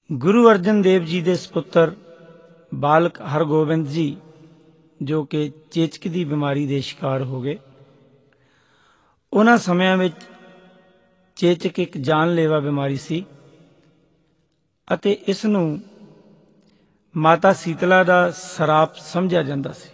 ਗੁਰੂ ਅਰਜਨ ਦੇਵ ਜੀ ਦੇ ਸਪੁੱਤਰ ਬਾਲਕ ਹਰਗੋਬਿੰਦ ਜੀ, ਜੋ ਕਿ ਚੇਚਕ ਦੀ ਬਿਮਾਰੀ ਦੇ ਸ਼ਿਕਾਰ ਹੋ ਗਏ, ਉਹਨਾਂ ਸਮਿਆਂ ਵਿੱਚ ਚੇਚਕ ਇੱਕ ਜਾਨਲੇਵਾ ਬਿਮਾਰੀ ਸੀ ਅਤੇ ਇਸ ਨੂੰ ਮਾਤਾ ਸੀਤਲਾ ਦਾ ਸਰਾਪ ਸਮਝਿਆ ਜਾਂਦਾ ਸੀ।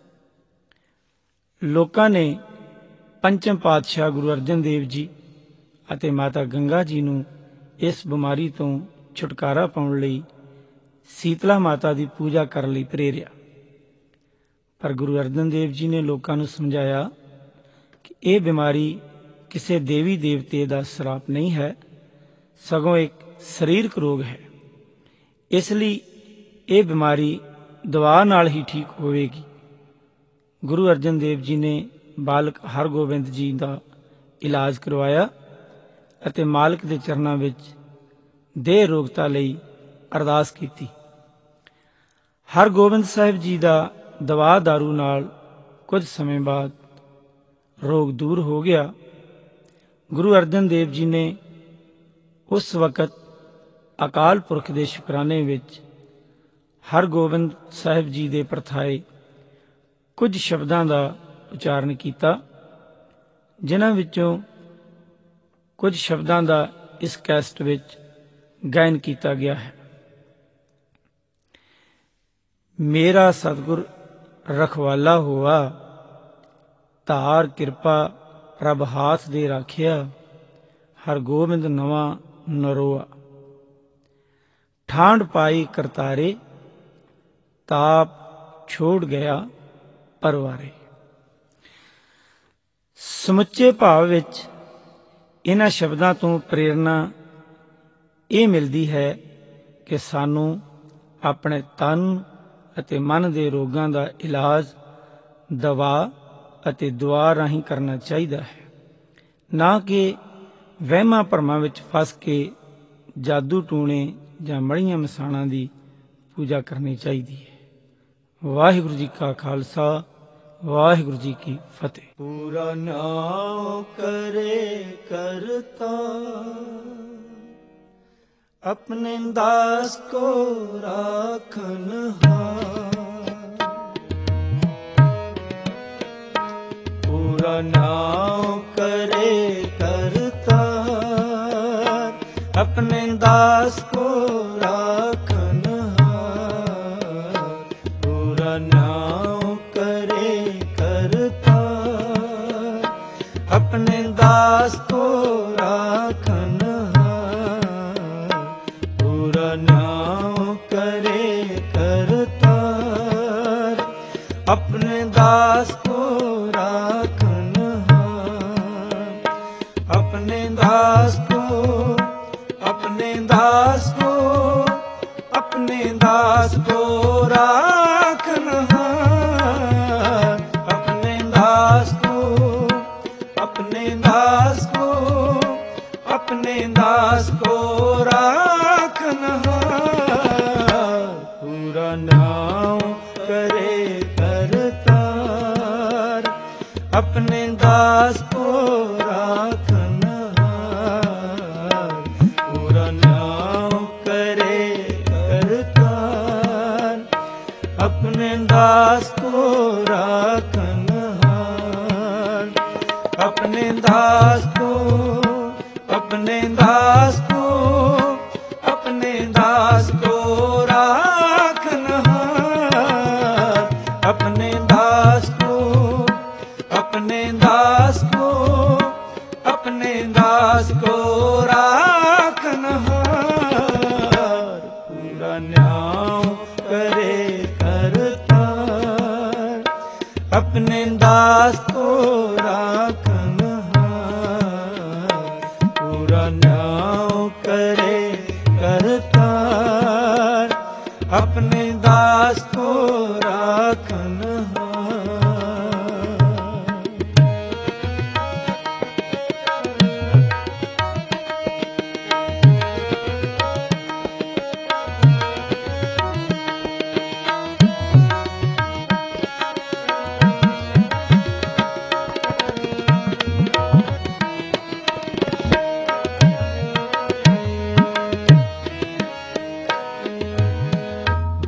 ਲੋਕਾਂ ਨੇ ਪੰਚਮ ਪਾਤਸ਼ਾਹ ਗੁਰੂ ਅਰਜਨ ਦੇਵ ਜੀ ਅਤੇ ਮਾਤਾ ਗੰਗਾ ਜੀ ਨੂੰ ਇਸ ਬਿਮਾਰੀ ਤੋਂ ਛੁਟਕਾਰਾ ਪਾਉਣ ਲਈ ਸੀਤਲਾ ਮਾਤਾ ਦੀ ਪੂਜਾ ਕਰਨ ਲਈ ਪ੍ਰੇਰਿਆ। ਪਰ ਗੁਰੂ ਅਰਜਨ ਦੇਵ ਜੀ ਨੇ ਲੋਕਾਂ ਨੂੰ ਸਮਝਾਇਆ ਕਿ ਇਹ ਬਿਮਾਰੀ ਕਿਸੇ ਦੇਵੀ ਦੇਵਤੇ ਦਾ ਸਰਾਪ ਨਹੀਂ ਹੈ, ਸਗੋਂ ਇੱਕ ਸਰੀਰਕ ਰੋਗ ਹੈ। ਇਸ ਲਈ ਇਹ ਬਿਮਾਰੀ ਦਵਾ ਨਾਲ ਹੀ ਠੀਕ ਹੋਵੇਗੀ। ਗੁਰੂ ਅਰਜਨ ਦੇਵ ਜੀ ਨੇ ਬਾਲਕ ਹਰਗੋਬਿੰਦ ਜੀ ਦਾ ਇਲਾਜ ਕਰਵਾਇਆ ਅਤੇ ਮਾਲਕ ਦੇ ਚਰਨਾਂ ਵਿੱਚ ਦੇਹ ਰੋਗਤਾ ਲਈ ਅਰਦਾਸ ਕੀਤੀ। ਹਰਗੋਬਿੰਦ ਸਾਹਿਬ ਜੀ ਦਾ ਦਵਾ ਦਾਰੂ ਨਾਲ ਕੁਝ ਸਮੇਂ ਬਾਅਦ ਰੋਗ ਦੂਰ ਹੋ ਗਿਆ। ਗੁਰੂ ਅਰਜਨ ਦੇਵ ਜੀ ਨੇ ਉਸ ਵਕਤ ਅਕਾਲ ਪੁਰਖ ਦੇ ਸ਼ੁਕਰਾਨੇ ਵਿੱਚ ਹਰਗੋਬਿੰਦ ਸਾਹਿਬ ਜੀ ਦੇ ਪਰਥਾਏ ਕੁਝ ਸ਼ਬਦਾਂ ਦਾ ਉਚਾਰਨ ਕੀਤਾ, ਜਿਨ੍ਹਾਂ ਵਿੱਚੋਂ ਕੁਝ ਸ਼ਬਦਾਂ ਦਾ ਇਸ ਕੈਸਟ ਵਿੱਚ ਗਾਇਨ ਕੀਤਾ ਗਿਆ ਹੈ। ਮੇਰਾ ਸਤਿਗੁਰ ਰਖਵਾਲਾ ਹੋਆ, ਧਾਰ ਕਿਰਪਾ ਰੱਬ ਹਾਥ ਦੇ ਰਾਖਿਆ, ਹਰਗੋਬਿੰਦ ਨਵਾਂ ਨਰੋਆ। ਠਾਂਡ ਪਾਈ ਕਰਤਾਰੇ, ਤਾਪ ਛੋੜ ਗਿਆ ਪਰਵਾਰੇ। ਸਮੁੱਚੇ ਭਾਵ ਵਿੱਚ ਇਹਨਾਂ ਸ਼ਬਦਾਂ ਤੋਂ ਪ੍ਰੇਰਨਾ ਇਹ ਮਿਲਦੀ ਹੈ ਕਿ ਸਾਨੂੰ ਆਪਣੇ ਤਨ ਅਤੇ ਮਨ ਦੇ ਰੋਗਾਂ ਦਾ ਇਲਾਜ ਦਵਾ ਅਤੇ ਦੁਆ ਰਾਹੀਂ ਕਰਨਾ ਚਾਹੀਦਾ ਹੈ, ਨਾ ਕਿ ਵਹਿਮਾਂ ਭਰਮਾਂ ਵਿੱਚ ਫਸ ਕੇ ਜਾਦੂ ਟੂਣੇ ਜਾਂ ਮੜੀਆਂ ਮਸਾਣਾਂ ਦੀ ਪੂਜਾ ਕਰਨੀ ਚਾਹੀਦੀ ਹੈ। ਵਾਹਿਗੁਰੂ ਜੀ ਕਾ ਖਾਲਸਾ, ਵਾਹਿਗੁਰੂ ਜੀ ਕੀ ਫਤਿਹ। ਪੂਰਾ ਨਾਮ ਕਰੇ ਕਰਤਾ, अपने दास को राखन हार। पूरा नाम करे करतार, अपने दास को राखन हार। पूरा नाम करे करतार, अपने दास को राखन नाम करे करतार, अपने दास को राखन हार। अपने दास को, अपने दास को, अपने दास को राखन हार। अपने दास को, अपने दास को, अपने दास को राखन हार। पूरा नाम करे करतार, अपने दास को राखन हार। पूरा नाम करे करतार, अपने दास को राखन हार। अपने दास को, अपने दास को, अपने दास को राखन हार। अपने दास को, अपने दास को, अपने दास को राखन हार। पूरा नाम करे करतार, अपने दास को राखन हार। पूरा नाम करे करतार, अपने दास को राखन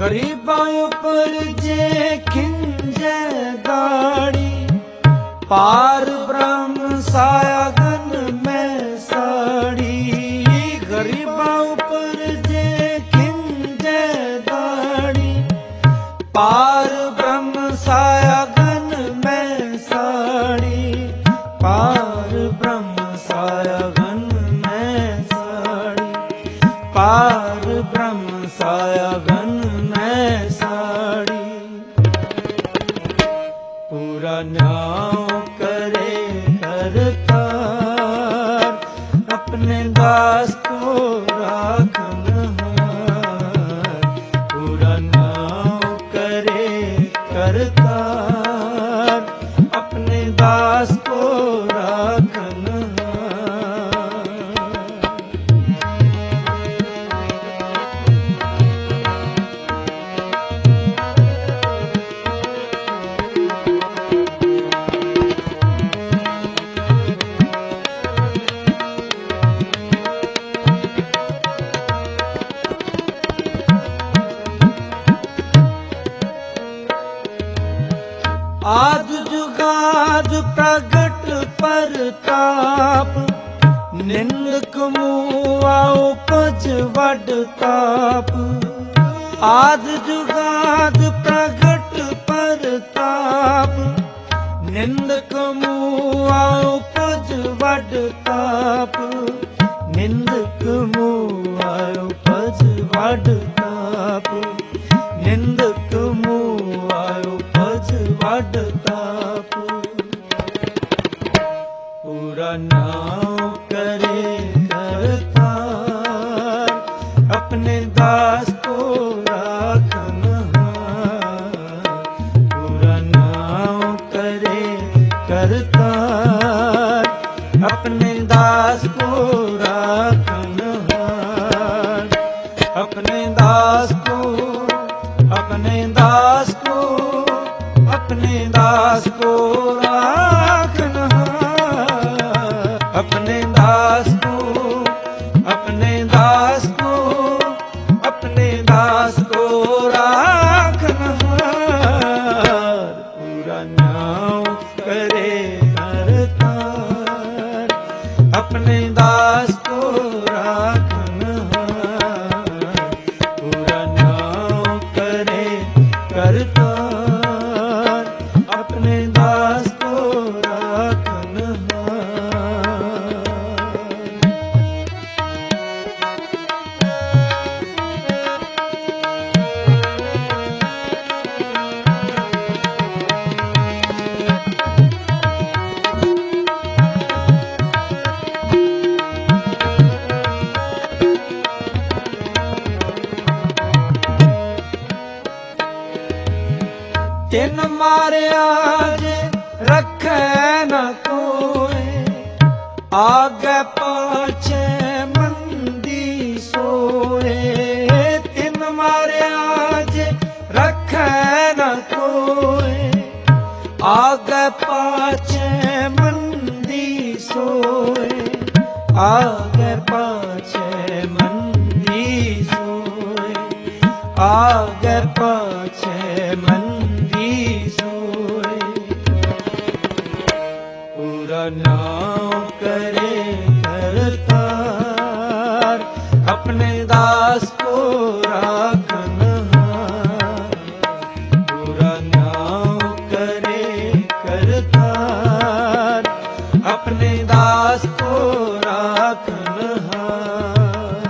ਗਰੀਬਾਂ ਉਪਰ ਜੇ ਖਿੰਜੈ ਦਾੜੀ, ਪਾਰ ਬ੍ਰਹਮ ਸਾਇਆ ਗਨ ਮੈਂ ਸਾੜੀ। ਗਰੀਬਾਂ ਉਪਰ ਜੇ ਖਿੰਜੈ ਦਾੜੀ, ਪਾਰ ਬ੍ਰਹਮ ਸਾਇਆ ਗਨ ਮੈਂ ਸਾੜੀ। ਪਾਰ ਬ੍ਰਹਮ ਸਾਇਆ ਗਨ ਮੈਂ ਸਾੜੀ, ਪਾਰ ਬ੍ਰਹਮ ਸਾਇਆ ਗਨ ਮੈਂ ਸਾੜੀ। ਪੂਰਾ ਨਿਆਉ करे करतार, अपने दास को राखन हार। पूरा नाम करे करतार, अपने दास को राखन हार। आद जुगाद प्रगट परताप, निंदक मुआ उपज वड ताप। आद जुगाद प्रगट परताप, निंदक मुआ उपज वड ताप। निंदक मुआ उपज वड ताप, निंदक मुआ उपज वड ताप। पूरा नाम करे करतार, अपने दास को राखन हार। पूरा नाम करे करतार, अपने दास को राखन हार। अपने दास को, अपने दास को, अपने दास को राखन हार। अपने दास को, अपने दास को, अपने दास को राखन हार। पूरा नाम करे करतार, अपने दास को राखन हार। पूरा नाम करे करतार, अपने दास को राखन हार। तिन मारिया जे रखे न कोई, आगे पाछे मंदी सोए। तिन मारिया जे रखे न कोई, आगे पाछे मंदी सोए। आगे पाछे मंदी सोए, आगे पाछे मंदी सोए। पूरा नाम करे करतार, अपने दास को राखन हार। पूरा नाम करे करतार, अपने दास को राखन हार।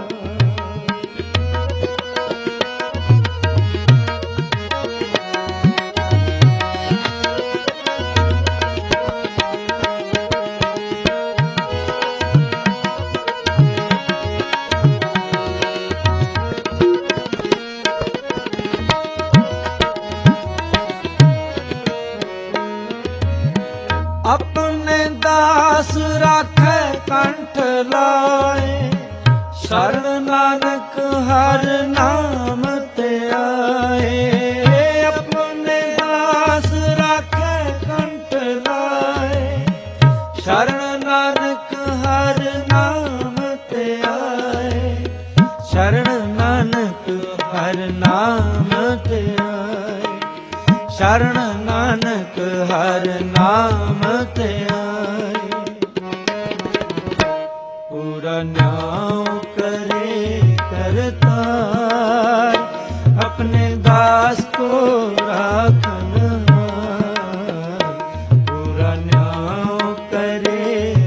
अपने दास राखे कंठ लाए, शरण नानक हर नाम ते आए। अपने दास राखे कंठ लाए, शरण नानक हर नाम ते आए। शरण नानक हर नाम ते आए, शरण नानक हर नाम ते आए। पूरा न्याय करे करतार, अपने दास को राखन हार। पूरा न्याय करे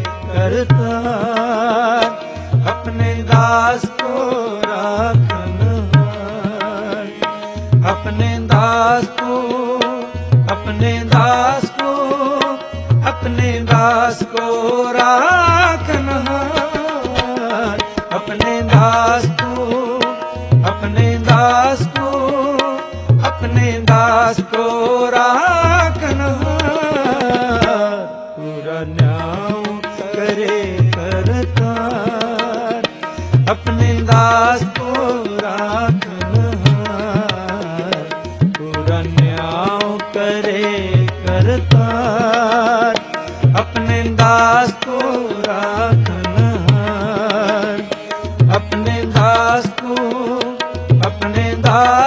करतार, अपने दास को राखन हार। अपने दास को, अपने दास को, अपने दास को राखन हार। अपने दास को, अपने दास को, अपने दास को राखन हार। पूरा न्याय करे करतार, अपने दास को राखन हार। पूरा न्याय करे करतार, अपने दास को राखन हार। अपने दास को, अपने दास